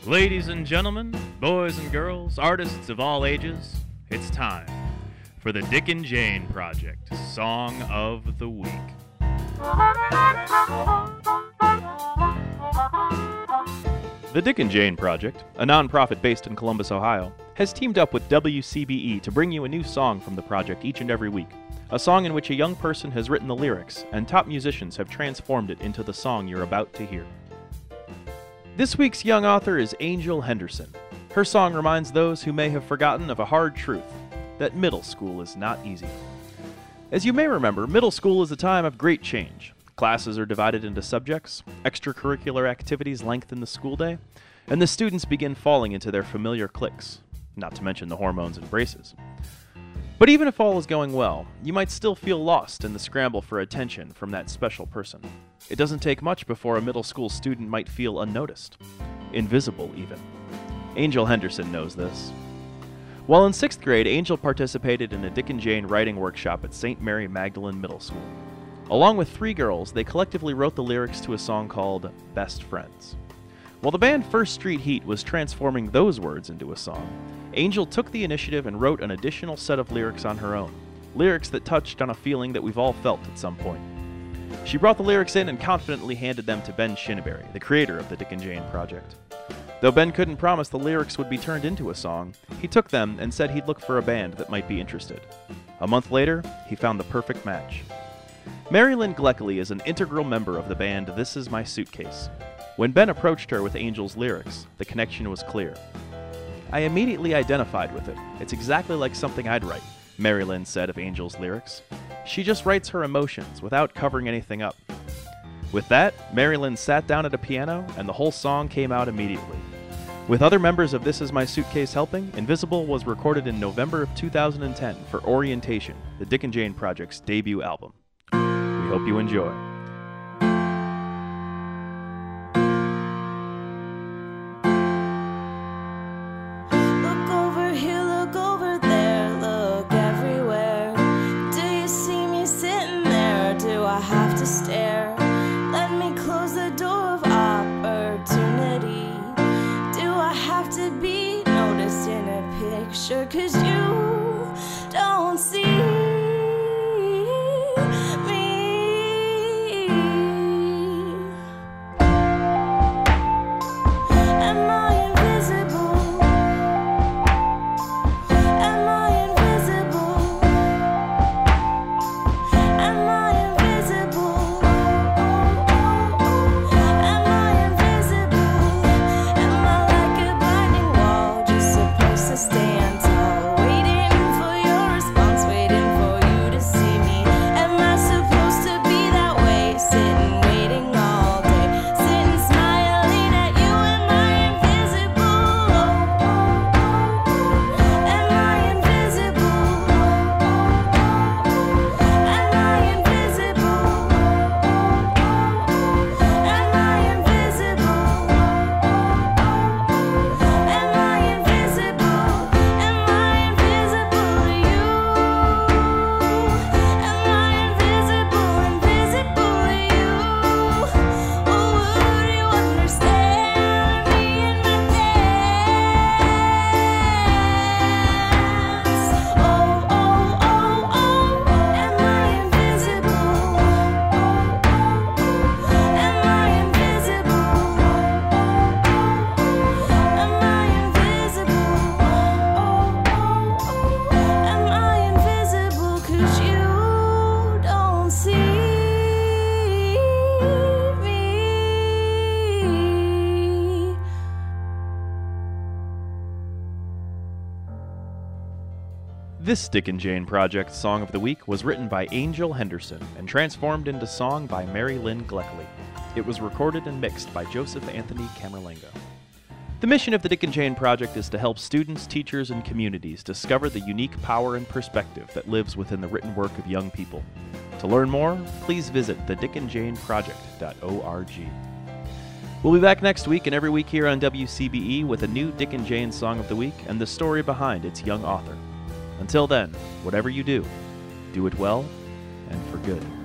Ladies and gentlemen, boys and girls, artists of all ages, it's time for the Dick and Jane Project Song of the Week. The Dick and Jane Project, a nonprofit based in Columbus, Ohio, has teamed up with WCBE to bring you a new song from the project each and every week. A song in which a young person has written the lyrics, and top musicians have transformed it into the song you're about to hear. This week's young author is Angel Henderson. Her song reminds those who may have forgotten of a hard truth, that middle school is not easy. As you may remember, middle school is a time of great change. Classes are divided into subjects, extracurricular activities lengthen the school day, and the students begin falling into their familiar cliques, not to mention the hormones and braces. But even if all is going well, you might still feel lost in the scramble for attention from that special person. It doesn't take much before a middle school student might feel unnoticed. Invisible, even. Angel Henderson knows this. While in 6th grade, Angel participated in a Dick and Jane writing workshop at St. Mary Magdalene Middle School. Along with 3 girls, they collectively wrote the lyrics to a song called Best Friends. While the band First Street Heat was transforming those words into a song, Angel took the initiative and wrote an additional set of lyrics on her own, lyrics that touched on a feeling that we've all felt at some point. She brought the lyrics in and confidently handed them to Ben Shinneberry, the creator of the Dick and Jane Project. Though Ben couldn't promise the lyrics would be turned into a song, he took them and said he'd look for a band that might be interested. A month later, he found the perfect match. Mary Lynn Gleckley is an integral member of the band This Is My Suitcase. When Ben approached her with Angel's lyrics, the connection was clear. I immediately identified with it. It's exactly like something I'd write, Mary Lynn said of Angel's lyrics. She just writes her emotions without covering anything up. With that, Mary Lynn sat down at a piano, and the whole song came out immediately. With other members of This Is My Suitcase helping, Invisible was recorded in November of 2010 for Orientation, the Dick and Jane Project's debut album. We hope you enjoy. Stare. Let me close the door of opportunity. Do I have to be noticed in a picture? 'Cause you don't see me. Am I invisible? Am I invisible? Am I stand tall, waiting for your response, waiting for you to see me. Am I supposed to be that way, sitting, waiting all day, sitting, smiling at you? Am I invisible? Am I invisible? Am I invisible? Am I invisible? Am I invisible? This Dick and Jane Project Song of the Week was written by Angel Henderson and transformed into song by Mary Lynn Gleckley. It was recorded and mixed by Joseph Anthony Camerlengo. The mission of the Dick and Jane Project is to help students, teachers, and communities discover the unique power and perspective that lives within the written work of young people. To learn more, please visit thedickandjaneproject.org. We'll be back next week and every week here on WCBE with a new Dick and Jane Song of the Week and the story behind its young author. Until then, whatever you do it well and for good.